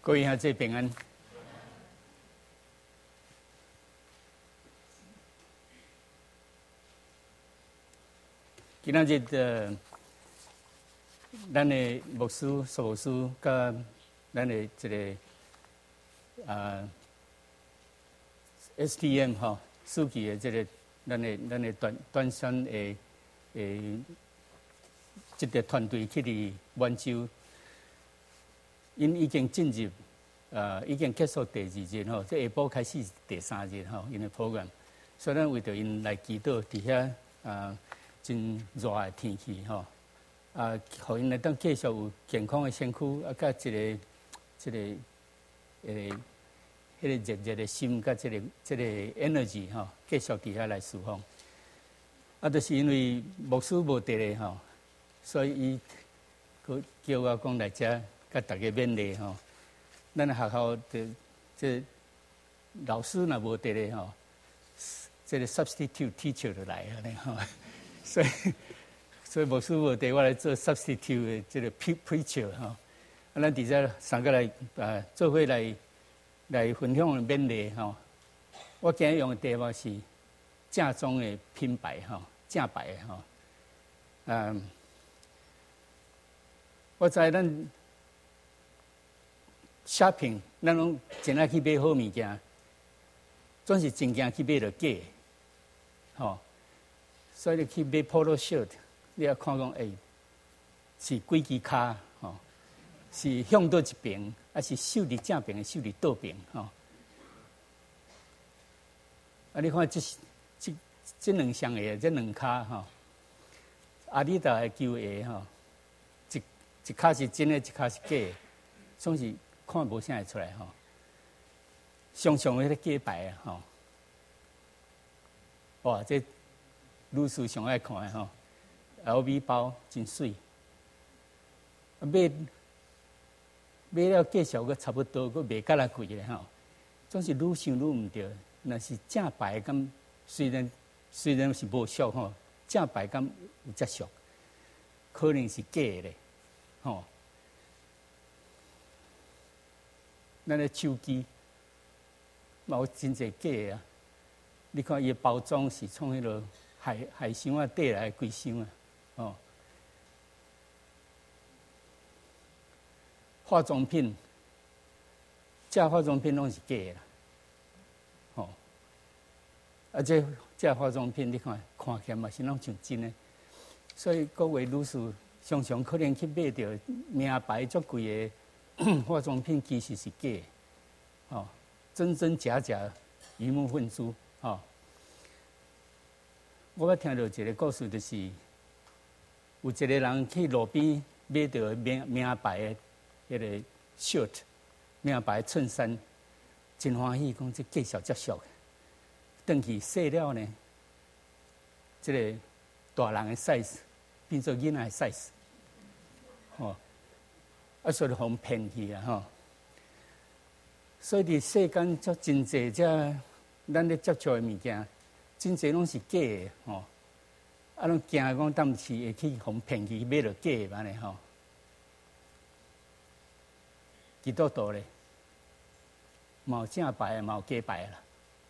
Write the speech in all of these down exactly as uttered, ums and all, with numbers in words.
各位兄弟平安。今仔日呃，咱的牧师、苏牧师，甲咱的这个啊 S T M 吼，书记的这个咱的咱的短短宣的诶，这个团队去伫温州。因已经进入，呃，已经结束第二日吼，即下晡开始第三日吼，因的 program， 所以咱为着因来祈祷，伫遐啊真热的天气吼，啊，互因来当继续有健康的身躯，啊，甲一个即个诶，迄个热热的心，甲即个即个 energy 吼，继续伫遐来侍奉。啊，就是因为牧师无伫咧吼，所以伊佢叫我讲来遮。甲大家勉励吼，咱学校的这老师若无伫咧吼，这个 substitute teacher 就来啊咧吼，所以所以牧师无伫，我来做 substitute 的这个 preacher 吼，啊，咱伫遮三个来啊做伙来来分享勉励吼。我今日用的题目是正宗的品牌吼，正牌的吼，嗯，我知咱。shopping， 咱拢真爱去买好物件，总是真惊去买着假，吼。所以你去买 polo shirt， 你要看讲，诶、欸，是几支卡，吼，是向倒一边，还是绣伫正边，绣伫倒边，吼。啊，你看这这这两双鞋，这两卡，吼，阿迪达的旧鞋，吼，一一卡是真的，一卡是假的，总是。看无啥会出来吼，常常迄个假牌啊吼，哇！这女士上爱看的吼 ，L V 包真水，买买了价钱阁差不多，阁卖甲来贵咧吼，总是愈想愈毋对。若是正牌敢虽然虽然是无俗吼，正牌敢有遮俗，可能是假咧吼。咱的手机，嘛有真侪假啊！你看伊的包装是从迄落海海箱啊底来规箱啊，哦。化妆品，假化妆品拢是假啦，哦。啊，这假化妆品，你看看起来嘛是拢像真的，所以各位女士常常可能去买着名牌足贵的。化妆品其实是假，哦，真真假假，鱼目混珠，哦。我捌听到一个故事，就是有一个人去路边买到名名牌的迄个 shirt， 名牌衬衫，真欢喜，讲这介绍真俗。转去洗了呢，这个大人的 size 变做囡仔的 size， 哦。啊，所以互骗去啊吼！所以伫世间足真济只咱咧接触的物件，真济拢是假的吼。啊，拢惊讲当时会去互骗去买着假的安尼吼。基督徒咧，嘛有正牌的，嘛有假牌啦。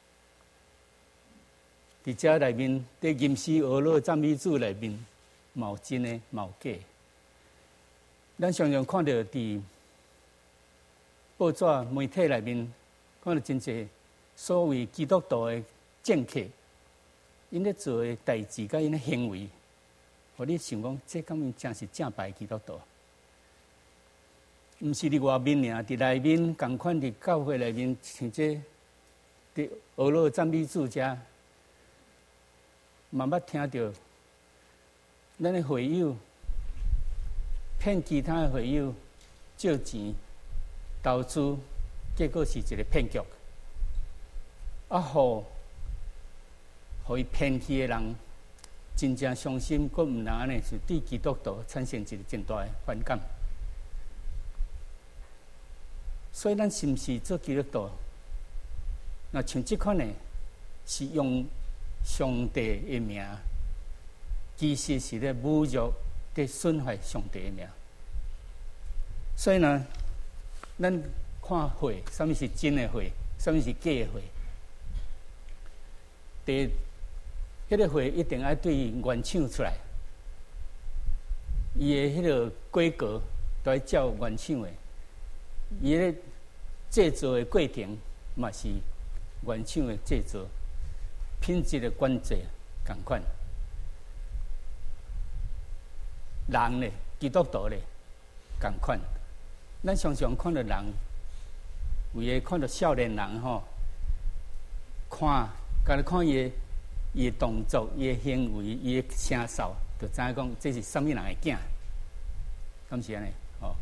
伫遮内面，伫吟诗俄罗赞美主内面，嘛有真的，嘛有假的。咱常常看到伫报纸、媒体内面，看到真侪所谓基督徒的政客，因咧做的代志甲因咧行为，互你想讲，这敢真是正牌基督徒？毋是伫外面尔，伫内面共款伫教会内面，像这伫俄罗赞美主遮，嘛捌听到咱的会友。骗其他的会友借钱投资，结果是一个骗局。啊，互互伊骗去的人真正伤心，佫毋能安尼，是对基督徒产生一个真大的反感。所以，咱是毋是做基督徒？那像这款呢，是用上帝的名，其实是咧侮辱。在损害上帝的名，所以呢，咱看货，什么是真的货，什么是假的货。第，迄个货一定要对原厂出来，伊的迄个规格都要照原厂的，伊个制作的过程嘛是原厂的制作，品质的管制同款。人咧，基督徒咧，同款。咱常常看到人，有诶看到少年人吼，看，甲你看伊诶伊诶动作、伊诶行为、伊诶声哨，就知影讲这是什么人诶囝，敢是安尼吼。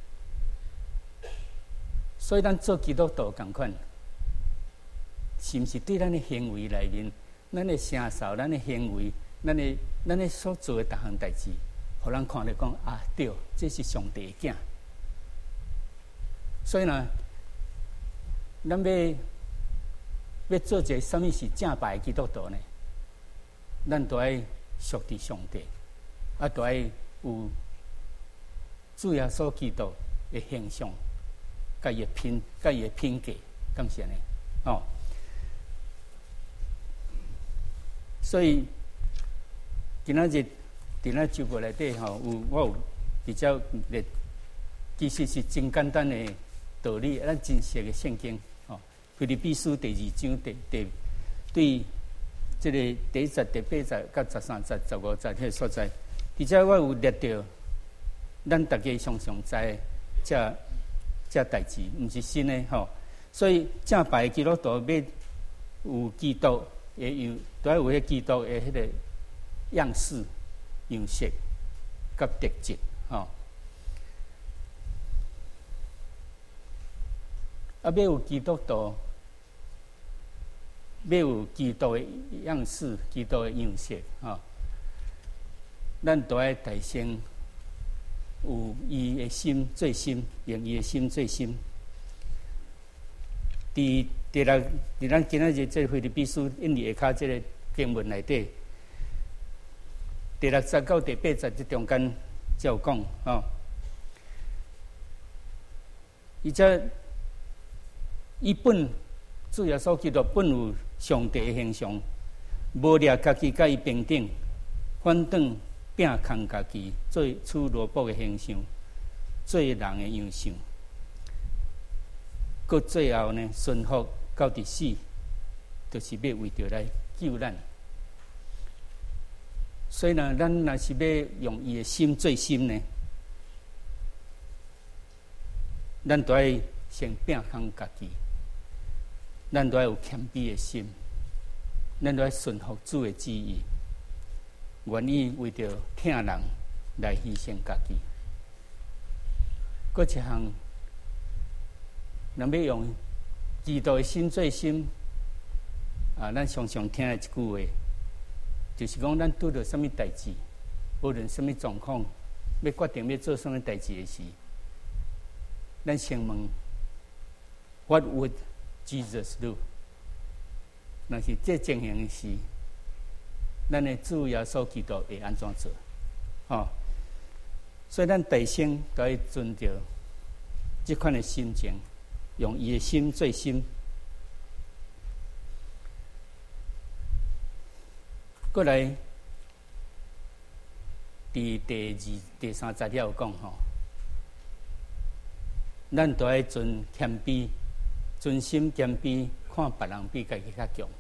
所以咱做基督徒同款，是毋是对咱诶行为内面，咱诶声哨、咱诶行为、咱诶咱诶所做诶逐项代志？互人看了讲啊，对，这是上帝的囝。所以呢，咱要要做一个什么是正白的基督徒呢？咱都要属伫上帝，啊，都要有主耶稣基督的形象，甲伊的品，甲伊的品格，敢是安尼？哦，所以今仔日。伫咱周末内底吼，有我有比较咧，其实是真简单的道理，咱真实的圣经吼。腓立比书第二章第第对即个第一节、第八节、甲十三节、十五节迄个所在，而且我有列到，咱大家常常知这这代志，毋是新的吼。所以正白的基督徒要有基督的样，都要有迄基督的迄个样式。样式甲特质，吼、哦，啊，要有基督徒，要有基督的样式、基督的样式，吼、哦，咱都要提升有伊的心最深，用伊的心最深。伫伫咱伫咱今仔日这腓立比书印二下骹这个经文内底。第六节到第八节这中间才有讲吼，而且伊本主耶稣基督本有上帝的形象，无掠家己甲伊平等，反倒摒空家己，做取萝卜的形象，做人的样式，搁最后呢顺服到伫死，就是要为着来救咱。所以呢，咱若是要用伊的心最深呢，咱都要先摒空家己，咱都要有谦卑的心，咱都要顺服主的旨意，愿意为着疼人来牺牲家己。搁一项，咱要用基督的心最深啊，咱常常听的一句话。就是讲，咱拄到什么代志，无论什么状况，要决定要做什么代志的时，咱先问 ：What would Jesus do？ 若是这情形的时，咱的主耶稣基督会安怎做？哦，所以咱第先都要遵照这款的心情，用伊的心最深。过来，伫第二、第三节了有讲吼，咱都要存谦卑，存心谦卑，看别人比家己较强。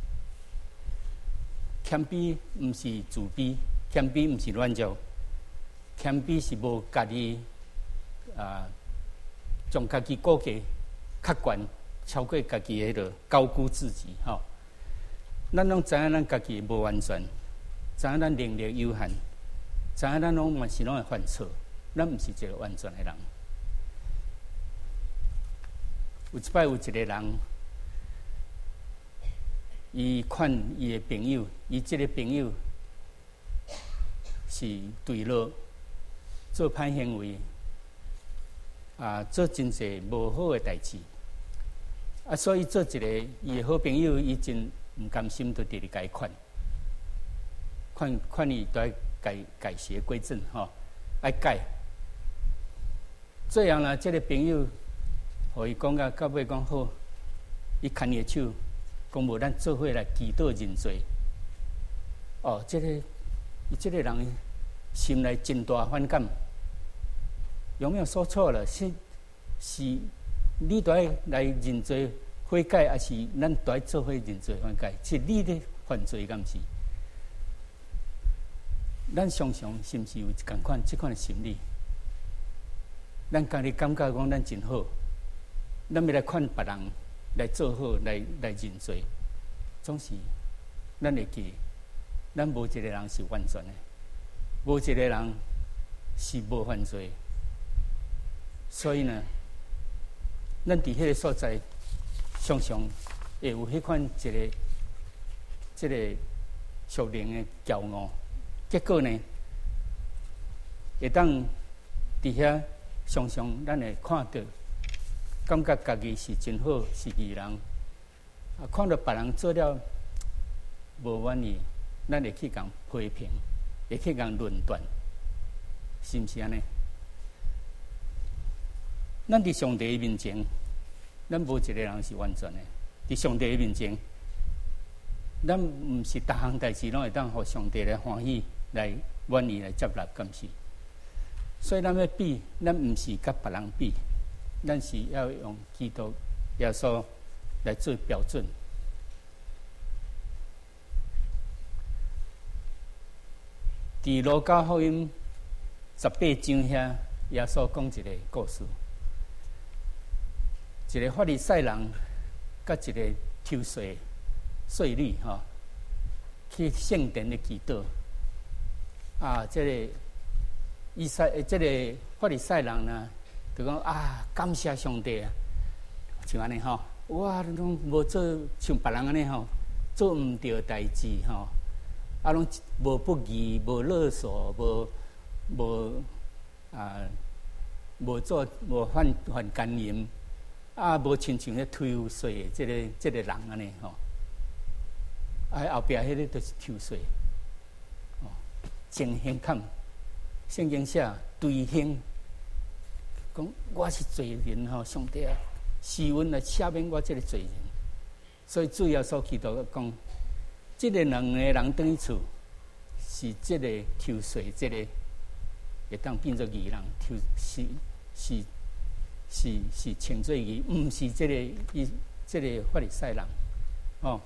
谦卑毋是自卑，谦卑毋是软弱，谦卑是无家己啊，将家己估价较悬，超过家己迄个高估自己吼。咱拢知影咱家己无完全，知影咱能力有限，知影咱拢嘛是拢会犯错，咱毋是一个完全的人。有一摆有一个人，伊劝伊的朋友，伊即个朋友是对落做歹行为，啊，做真侪无好的代志，啊，所以做一个伊的好朋友，伊真。唔甘心，就直直甲伊劝，劝劝伊都要改改邪归正吼，爱改。最后呢，这个朋友互伊讲到到尾讲好，伊牵伊手，讲无咱做伙来祈祷认罪。哦，即、这个伊即个人心内真大反感，有没有说错了？是是，你都要来认罪悔改，还是咱都要做伙认罪悔改？是你咧犯罪，敢是？咱常常是毋是有共款即款的心理？咱家己感觉讲咱真好，咱要来看别人来做好，来来认罪，总是咱会记。咱无一个人是完全的，无一个人是无犯罪，所以呢，咱伫迄个所在，常常会有迄款一个、即个属灵的骄傲，结果呢，会当伫遐常常咱会看到，感觉家己是真好，是义人，啊，看到别人做了无满意。咱会去共批评，会去共论断，是毋是安尼？咱伫上帝面前，咱无一个人是完全的。伫上帝面前，咱毋是逐项代志拢会当互上帝来欢喜、来愿意来接纳，敢是？所以咱要比，咱毋是甲别人比，咱是要用基督耶稣来做标准。伫路加福音十八章遐，耶稣讲一个故事，一个法利赛人甲一个抽税税吏吼，去圣殿的祈祷。啊，这个以赛，这个法利赛人呢，就讲啊，感谢上帝啊，像安尼吼，我拢无做像别人安尼吼，做毋对代志吼。啊，拢无不义，无勒索，无无啊，无做无犯犯奸淫，啊，无亲像咧抽税的即、这个即、这个人安尼吼，啊后壁迄个都是抽税，哦，真显坎，圣经写对兄，讲我是罪人吼，上帝啊，施恩来赦免我即个罪人，所以主要所祈祷讲。即个两个人等于厝，是即个抽税，即个会当变作义人，抽是是是是称作义，毋是即个伊即个法利赛人。哦，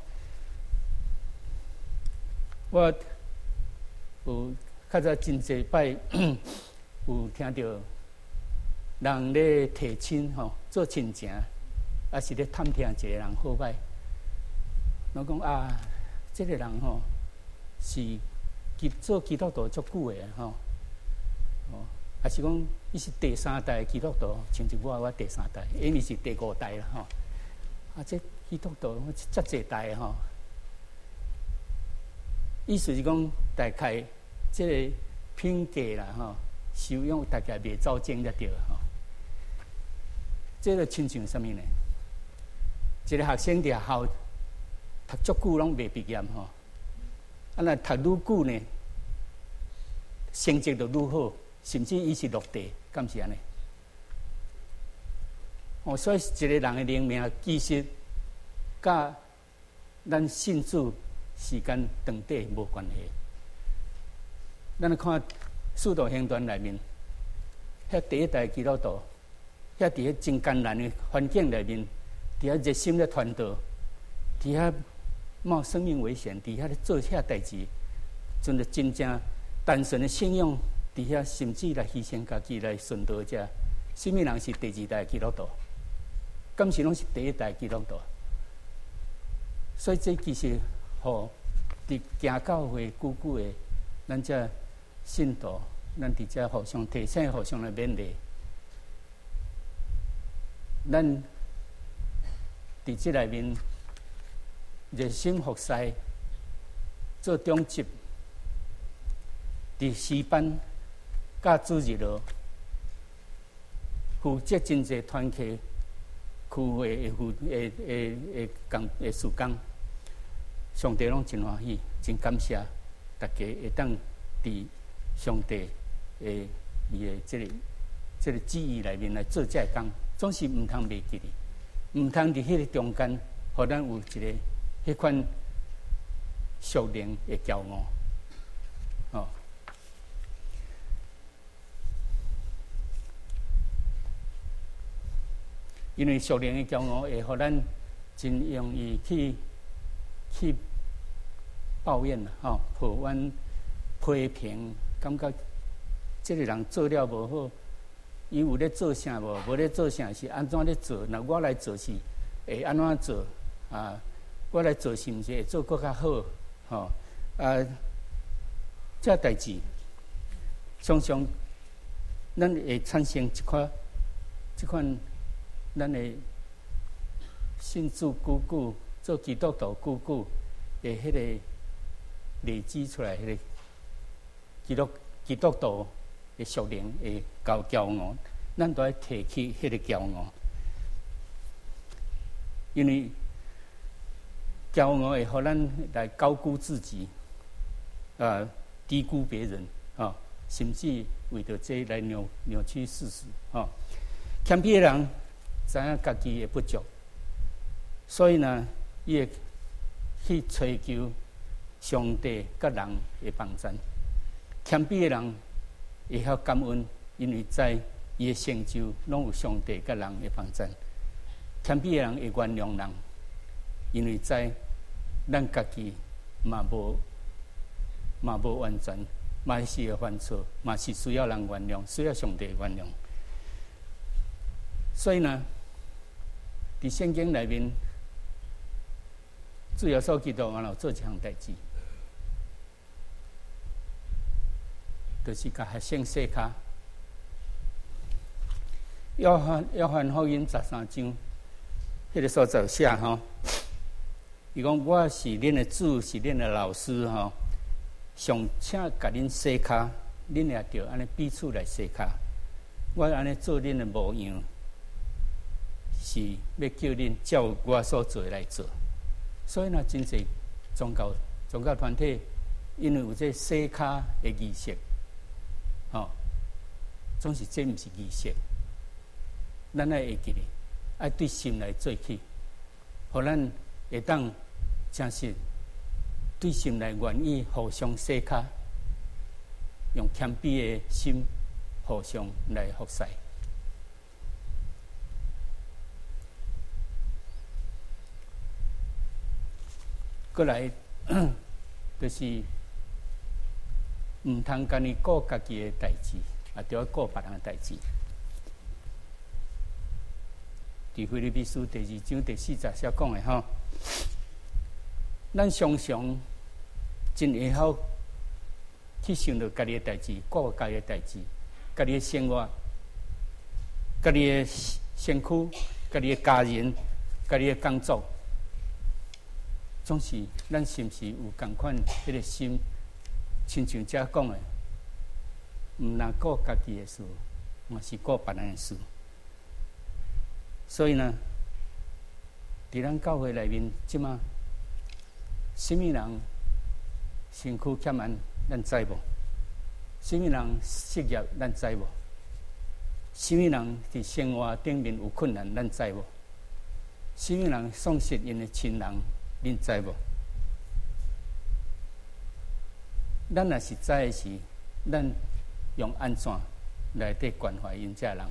我有较早真济摆有听到人咧提亲吼，做亲情，还是咧探听一个人好歹，我讲啊。这个人吼、哦、是基做基督徒足久的吼，哦，还是讲伊是第三代基督徒，像是我我第三代，因为是第五代啦吼。啊，这基督徒遮济代吼，意思是讲大概这个品格啦吼，修养大概未走精才对吼。这个亲像什么呢？一个学生伫校。读足久拢未毕业吼，啊那读愈久呢，成绩就愈好，甚至伊是落地，敢是安尼？哦，所以一个人的灵命其实甲咱信主时间长短无关系。咱看《使徒行传》内面，遐第一代基督徒，遐伫遐真艰难的环境内面，伫遐热心咧传道，伫遐。冒生命危险，伫遐咧做遐代志，真係真正单纯的信仰，伫遐甚至来牺牲家己来顺道者。什么人是第二代基督徒？敢是拢是第一代基督徒？所以这其实吼，伫行教会久久的，咱这信徒，咱伫遮互相提醒，互相来勉励。咱伫这内面。热心服侍，做中级，伫诗班、教主日咯，负责真济团契、区会的负诶诶诶工诶事工，上帝拢真欢喜，真感谢大家会当伫上帝诶伊诶即个即个旨意内面来做这工， 总是毋通袂记哩，毋通伫迄个中间，互咱有一个迄款属灵的骄傲，哦。因为属灵的骄傲会互咱真容易去去抱怨啦，吼、哦，抱怨、批评，感觉这个人做了无好，伊有咧做啥无？无咧做啥是安怎咧做？那我来做是会安怎做？啊，我来做是毋是会做更较好？吼、哦，啊，这代志常常咱会产生一款即款。咱的信主久久，做基督徒久久，的迄个累积出来，迄个基督基督徒的属灵的高骄傲，咱都要提起迄个骄傲，因为骄傲会互咱来高估自己，啊，低估别人，啊、哦，甚至为着这来扭扭曲事实，啊、哦，谦卑的人。知影家己的不足，所以呢，伊会去追求上帝甲人的帮助。谦卑的人会晓感恩，因为知伊的成就拢有上帝甲人的帮助。谦卑的人会原谅人，因为知咱家己嘛无嘛无完全，嘛是会犯错，嘛是需要人原谅，需要上帝原谅。所以呢。伫圣经内面，主耶稣基督安怎做一项代志，就是甲学生洗骹。约翰约翰福音十三章，迄、那个所在写吼，伊讲我是恁的主，是恁的老师吼，上请甲恁洗骹，恁也着安尼彼此来洗骹。我安尼做恁的模样。是要叫恁照我所做来做，所以呢，真侪宗教宗教团体，因为有这洗骹的仪式，吼、哦，总是这毋是仪式，咱爱会记哩，爱对心来做起，互咱会当真实对心来愿意互相洗骹，用谦卑的心互相来服侍。过来，就是毋通干你顾家己的代志，也着要顾别人的代志。伫腓立比书第二章第四节写讲的吼，咱常常真会晓去想到家己的代志，顾家己的代志，家己的生活，家己的身躯，家己的家人，家己的工作。总是咱是毋是有共款迄个心，亲像遮讲的，毋但顾家己的事，嘛是顾别人的事。所以呢，伫咱教会内面，即马什么人身躯欠安，咱知无？什么人失业，咱知无？什么人伫生活顶面有困难，咱知无？什么人丧失因的亲人？恁知无？咱若是知的是，咱用安怎来对关怀因遮人？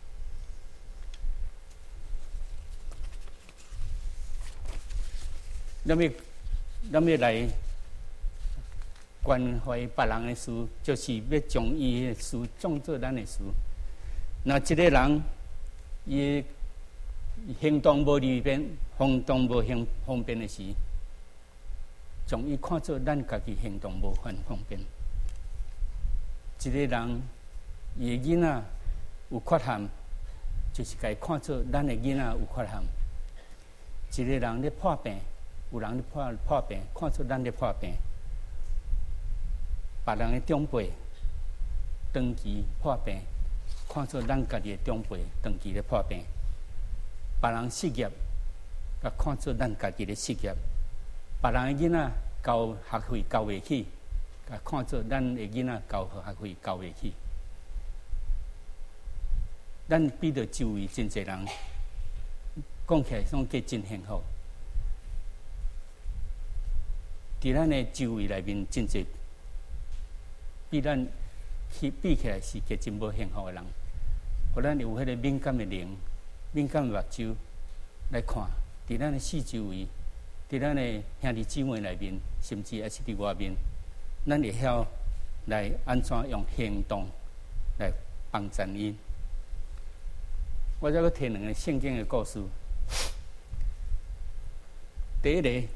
咱要咱要来关怀别人的事，就是要将伊的事当做咱的事。那一个人，伊行动无利便，行动无行方便的时，将伊看作咱家己行动无很方便。一个人伊的囡仔有缺陷，就是该看作咱的囡仔有缺陷。一个人咧破病，有人咧破破病，看作咱咧破病。别人的长辈长期破病，看作咱家己的长辈长期咧破病。别人失业，甲看作咱家己的失业；别人的囡仔交学费交袂起，甲看作咱的囡仔交学费交袂起。 咱比着周围真侪人，讲起来拢计真幸福。伫咱的周围内面，真侪比咱去比起来是计真无幸福的人，互咱有迄个敏感的灵、敏感的目睭来看，伫咱的四周围，伫咱的兄弟姊妹内面，甚至也是伫外面，咱会晓来安怎用行动来帮助因。我再阁提两个圣经的故事。第一个，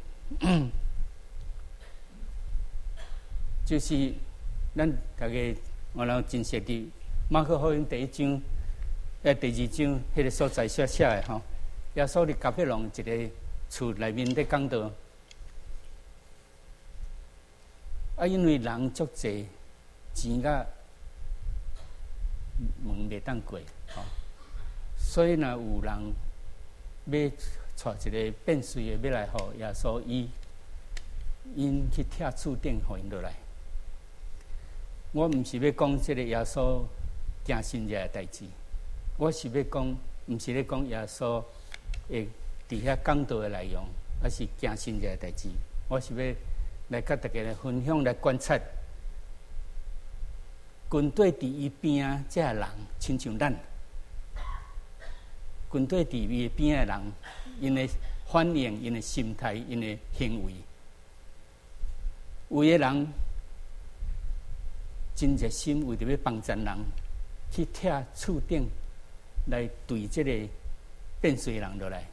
就是咱大家我人真熟伫马可福音第一章、诶第二章迄个所在写写的吼，耶稣伫迦百农一个厝内面咧讲道，啊，因为人足济，钱甲门袂当过，吼，所以若有人要带一个变碎的要来互耶稣医，因去拆厝顶互因落来。我毋是要讲即个耶稣惊信者的代志，我是要讲，毋是咧讲耶稣会伫遐讲道的内容，而是惊信者的代志。我是要来甲大家来分享、来观察，军队伫伊边啊，这人亲像咱；军队伫伊边的人，因的反应、因的心态、因的行为，有的人真热心，为着要帮助人，去拆厝顶来对这个变衰人落来。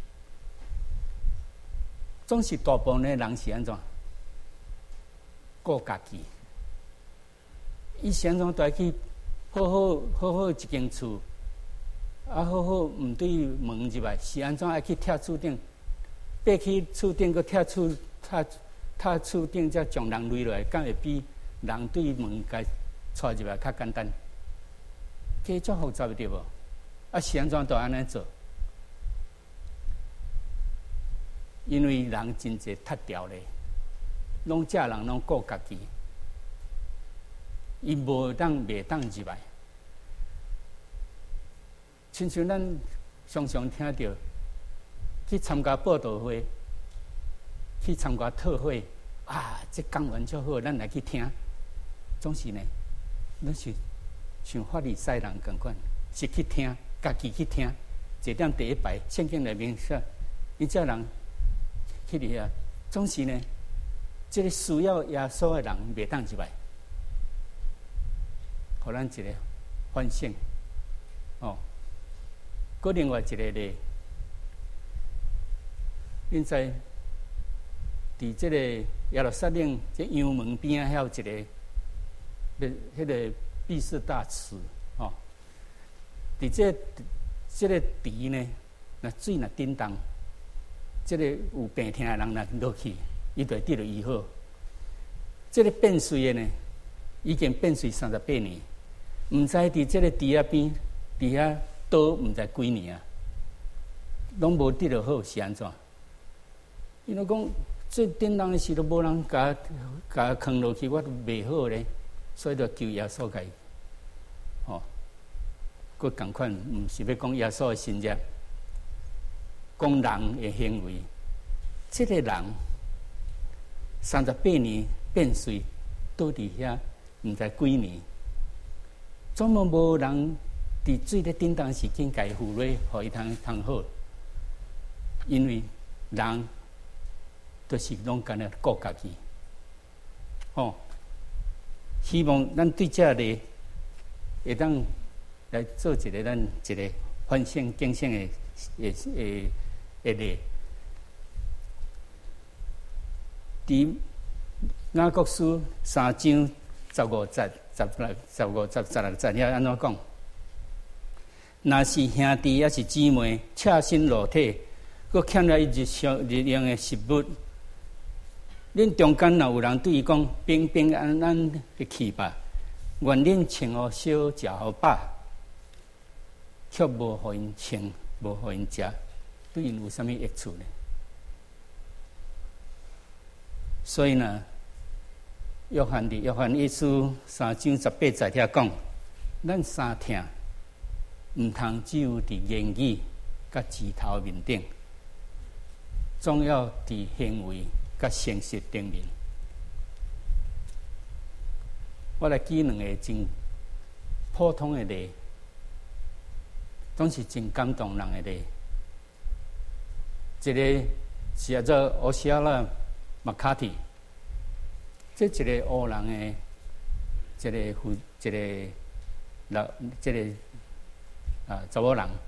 总是大部分的人是安怎？顾家己，伊是安怎都要去好好好好一间厝，啊好好毋对门入来，是安怎爱去拆厝顶？爬去厝顶，佮拆厝拆拆厝顶，才将人累落来，敢会比人对门甲带入来较简单？计足复杂对无？啊是安怎都安尼做？因为人真侪脱掉咧，拢这人拢顾家己，伊无当袂当入来。亲像咱常常听到去参加报道会，去参加特会啊，这讲完就好，咱来去听。总是呢，咱是像法利赛人共款，是去听，家己去听，坐踮第一排，圣经内面说，伊这人去伫遐，总是呢，这个需要耶稣的人袂当入来，互咱一个反省哦。搁另外一个咧，恁知伫这个耶路撒冷这阳门边啊，还有一个，迄、那个毕士大池哦。伫这这个池呢，那水若叮当，这个有病痛的人若落去，伊就会得到医好。这个变碎的呢，已经变碎三十八年，毋知伫这个池仔边，伫遐倒毋知几年啊，拢无得到好是安怎？因为讲最叮当的时都无人甲甲放落去，我都袂好咧，所以就求耶稣甲伊，哦，佮共款，毋是要讲耶稣的信者，讲人的行为，这个人三十八年变碎，倒伫遐毋知几年，总无无人伫水咧叮当时间，甲伊扶落，互伊通通好，因为人。都是拢干那顾家己，哦，希望咱对这个会当来做一个咱一个反省警醒的诶诶诶例。伫雅各书三章十五节、十六、十五节、十六节，遐安怎讲？若是兄弟也是姊妹，赤身裸体，佮欠了日常日用的食物。恁中间若有人对伊讲平平安安的去吧，愿恁穿好烧食好饱，却无互因穿，无互因食，对因有啥物益处呢？所以呢，约翰伫约翰一书三章十八节遐讲，咱三听， 毋通只有伫言语甲字头面顶，总要伫行为甲诚实顶面。我来举两个真普通的例，拢是真感动人的例。一个是叫做欧西亚拉麦卡蒂，这一个黑人的，一个夫，一个老，这个啊查某人，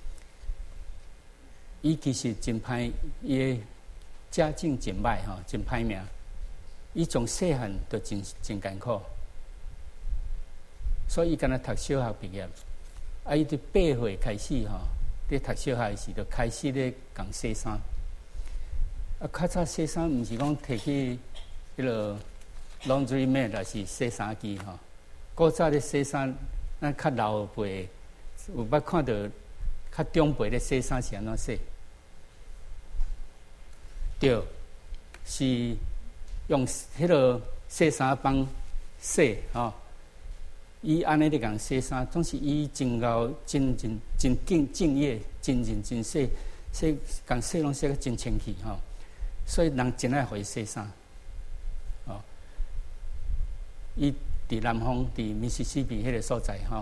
伊其实真歹，伊的家境真歹吼，真歹命。伊从细汉就真真艰苦，所以伊敢若读小学毕业，啊，伊伫八岁开始吼。咧读小学时，就开始咧讲洗衫。啊，较早洗衫毋是讲摕去迄落 laundry mat， 还是洗衫机吼。古早咧洗衫，咱较老辈有捌看到较长辈咧洗衫是安怎洗？对，是用迄落洗衫帮洗吼。伊安尼咧共洗衫，总是伊真够真真真敬敬业，真认真洗洗，共洗拢洗个真清气吼。所以人真爱互伊洗衫。哦，伊伫南方，伫密西西比迄个所在吼，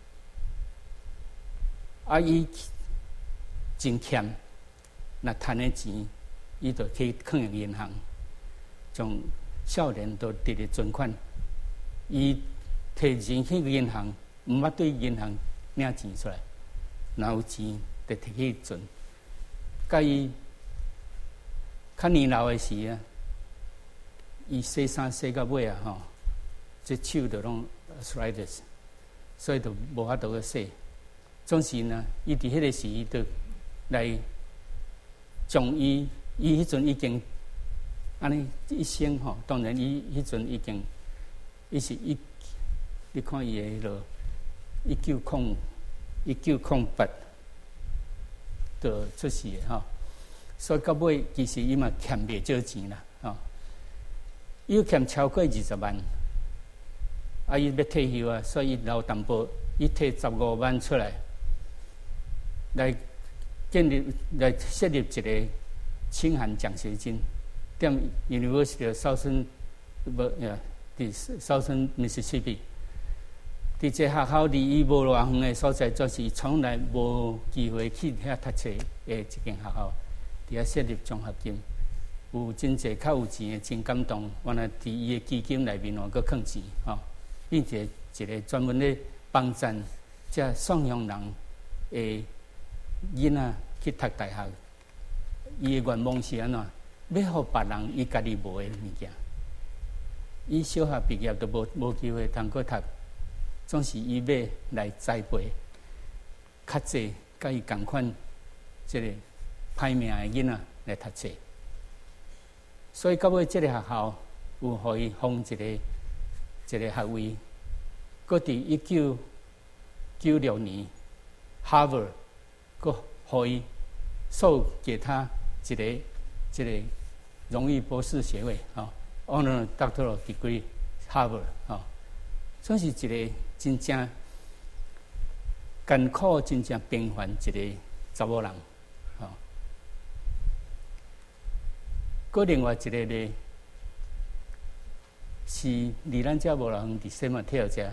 啊伊真欠，若趁的钱，伊就去放入银行，将少年都直直存款，伊。摕钱去银行，毋捌对银行领钱出来，若有钱就摕去存。甲伊较年老的时啊，伊洗衫洗到尾啊吼，这手就拢 arthritis， 所以就无法度去洗。总是呢，伊伫迄个时伊就来将伊，伊迄阵已经安尼一生吼，当然伊迄阵已经，伊是伊。你看伊诶迄落一九空一九空八，就出事诶吼，所以到尾其实伊嘛欠袂少钱啦，吼，伊欠超过二十万，啊，伊要退休啊，所以伊留淡薄，伊摕十五万出来，来建立来设立一个清寒奖学金，踮 University of Southern 不呀，伫 Southern Mississippi。伫这学校离伊无偌远的所在，就是从来无机会去遐读册的一间学校，伫遐设立奖学金，有真济较有钱的真感动，原来伫伊的基金内面还佫放钱吼，并且一个专门咧帮助这双乡人的囡仔去读大学，伊的愿望是安怎？要互别人伊家己无的物件，伊小学毕业都无无机会通过读。总是伊要来栽培较济，甲伊共款，即个歹命的囡仔来读册。所以到尾，即个学校有互伊封一个一个学位。搁伫一九九六年 ，Harvard 搁互伊授给他一个一个荣誉博士学位，吼 ，Honor Doctoral Degree Harvard， 吼，算是一个。真正艰苦、真正平凡一个查某人，吼。搁另外一个咧，是离咱遮无偌远，伫西马特遮，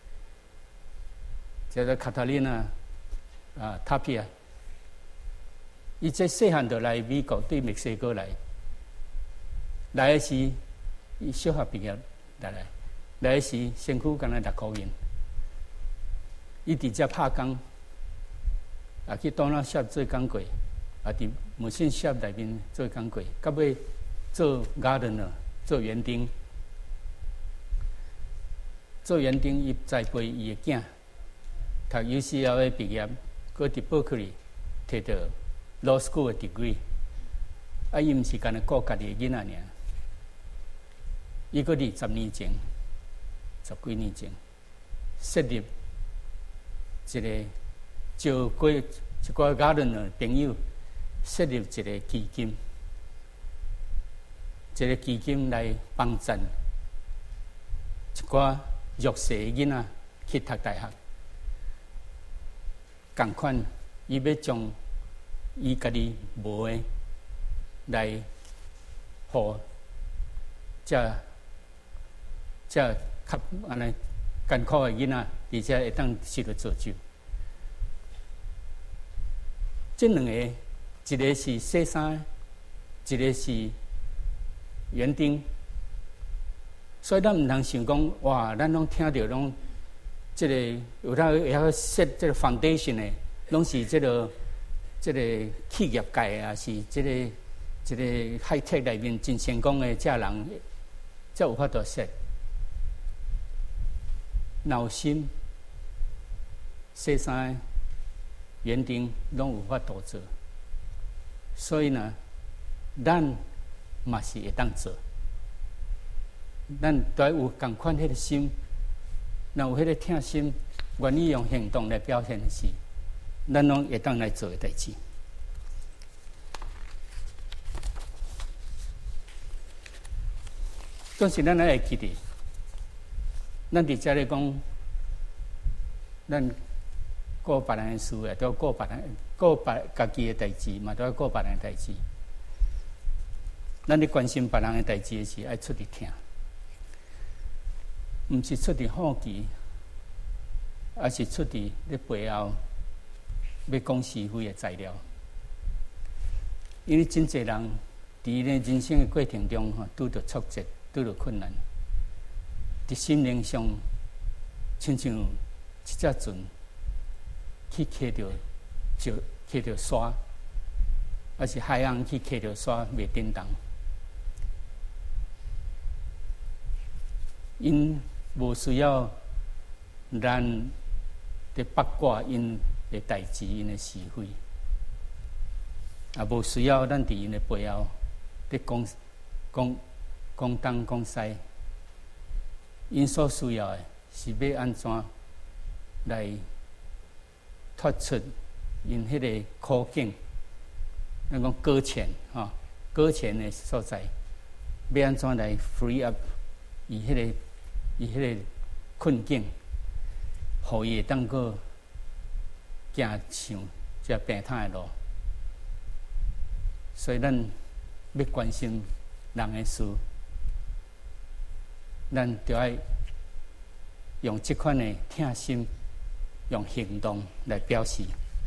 叫做卡塔琳娜啊塔皮亚。伊这细汉就来美国，对墨西哥来，来的时伊小学毕业来来，来的时身躯敢若六箍银。伊伫遮拍工，啊去当那shop做工过，啊伫无线shop内面做工过，到尾做 gardener 做园丁，做园丁伊栽培伊的囝，读 U C L A 毕业，搁伫伯克利摕到 law school 的 degree， 啊伊毋是干那顾家己的囡仔尔，伊搁伫十年前，十几年前设立。一个招过一个 gardener 朋友设立一个基金，一个基金来帮助一寡弱势的囡仔去读大学。 共款，伊要将伊家己无诶来，互遮遮较安尼艰苦诶囡仔，而且会当受到造就。这两个，一个是洗衫，一个是园丁。所以咱毋通想讲，哇，咱拢听到拢，即、这个有当会晓 set 即个 foundation 诶，拢是即、这个即、这个企业界啊，是即、这个即、这个 high tech 内面真成功诶，遮人才有法度 set。脑心、洗衫、园丁拢有法度做，所以呢，咱嘛是会当做。咱都有共款迄个心，若有迄个疼心，愿意用行动来表现的是，咱拢会当来做的代志。总是咱来会记得，咱伫遮咧讲，咱顾别人的事也都要顾别人，顾别家己的代志嘛，都要顾别人的代志。咱咧关心别人的代志的时，爱出伫听。毋是出伫好奇，而是出伫咧背后要讲是非的材料。因为真侪人伫咧人生的过程中，吼，拄着挫折，拄着困难，伫心灵上，亲像一只船去骑着就骑着沙，而是海洋去骑着沙袂颠动。因无需要咱伫八卦因的代志、因的是非，也无需要咱伫因的背后伫讲讲讲东讲西。因所需要的是要安怎来脱出因迄个苦境，咱讲搁浅吼，搁浅的所在，要安怎来 free up 伊迄个。伊迄个困境，互伊会当个行上这平坦的路，所以咱要关心人的事，咱就要用这款的疼心，用行动来表示。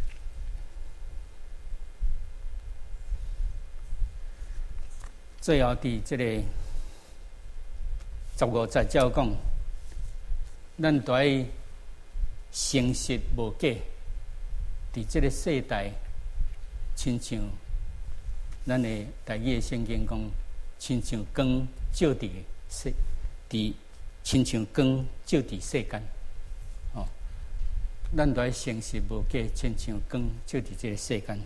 最后伫这个。十五节照讲，咱都要诚实无假，伫这个世代，亲像咱的大义的圣经讲，亲像光照伫世，伫亲像光照伫世间，哦，咱都要诚实无假，亲像光照伫这个世间。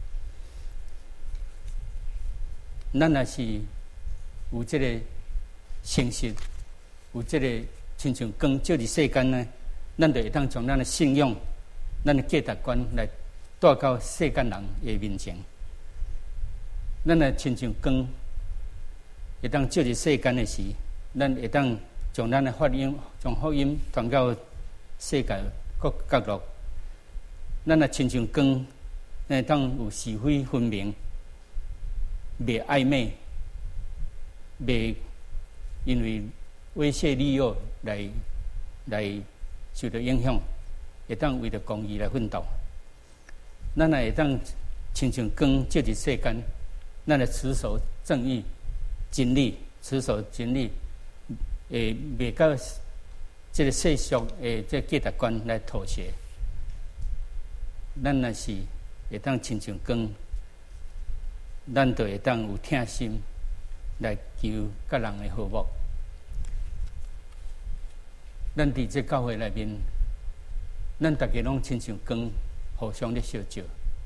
咱也是有这个。诚实有这个亲像光照伫世间呢，咱就会当将咱的信仰、咱的价值观来带到世间人的面前。咱的亲像光会当照伫世间的时，咱会当将咱的福音、将福音传到世界各角落。咱的亲像光，会当有是非分明，袂暧昧，袂。因为威胁利诱来来受到影响，会当为了公义来奋斗。咱也会当亲像光照伫世间，咱来持守正义、真理，持守真理，诶，袂到这个世俗诶这价值观来妥协。咱若是会当亲像光，咱就会当有疼心。来求甲人的和睦。咱伫这教会内面，咱大家拢亲像光，互相咧相照。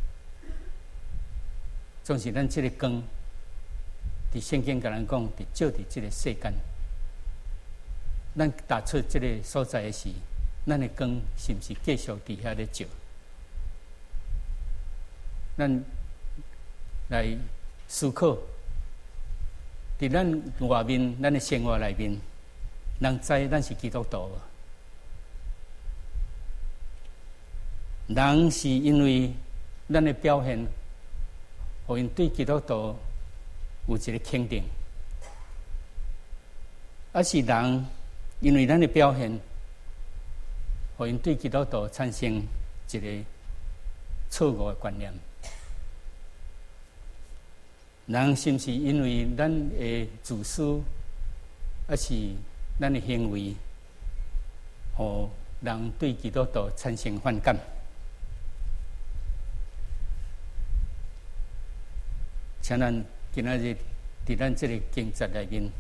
总是咱这个光，伫圣经甲人讲，伫照伫这个世间。咱踏出这个所在的时，咱的光是毋是继续伫遐咧照？咱来思考。伫咱外面，咱的生活内面，人知咱是基督徒， 人是因为咱的表现，互因对基督徒有一个肯定；而是人因为咱的表现，互因对基督徒产生一个错误的观念。人是毋是因为咱的自私，还是咱的行为，互人对基督徒产生反感？请咱今仔日伫咱这个经节内面，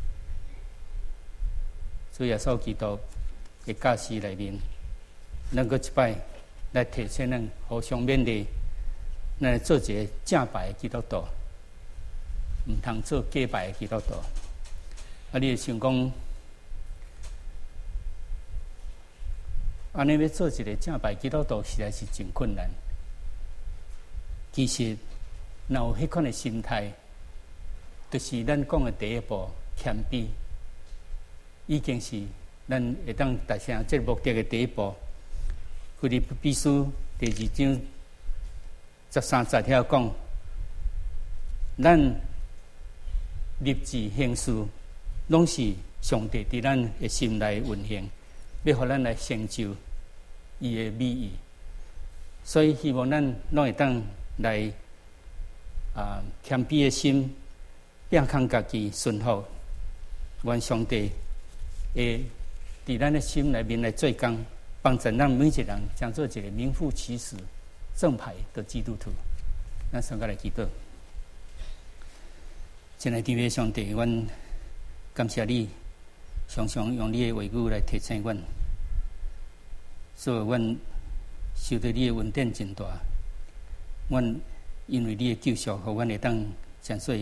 主耶稣基督的教示内面，咱搁一摆来提醒咱互相勉励，咱来做一个正牌的基督徒。唔通做假拜的基督徒，啊！你想讲，安尼要做一个正拜基督徒，实在是真困难。其实，若有迄款的心态，就是咱讲的第一步谦卑，已经是咱会当达成这个目的的第一步。腓立比书第二章十三节遐讲，咱立志行事，拢是上帝伫咱的心内运行，要互咱来成就伊的美意。所以希望咱拢会当来啊谦卑的心，摒空家己顺服，愿上帝会伫咱的心内面来做工，帮助咱每一个人，将做一个名副其实、正派的基督徒。咱先来祈祷。亲爱的天父上帝，阮感谢你，常常用你的话语来提醒阮，所以阮受到你的恩典真大。阮因为你的救赎，互阮会当真做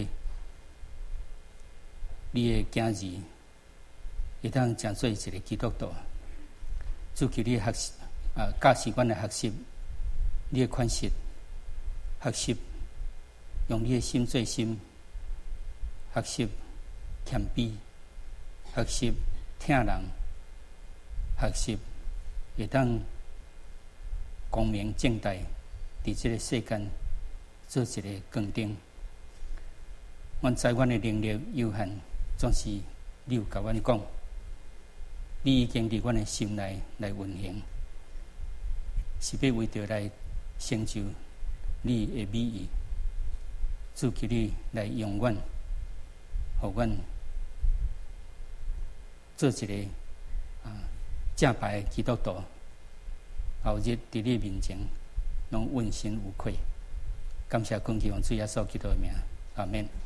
你的囝儿，会当真做一个基督徒。主求你学习啊，教示阮来学习你的款式，学习用你的心做心。学习谦卑，学习听人，学习会当光明正大，伫这个世间做一个光灯。阮知阮的能力有限，总是你有甲阮讲，你已经伫阮的心内来运行，是要为着来成就你的美意。主求你来用阮。互阮做一个啊正牌的基督徒，后日伫你面前，拢问心无愧。感谢恭敬王主耶稣基督的名，阿免。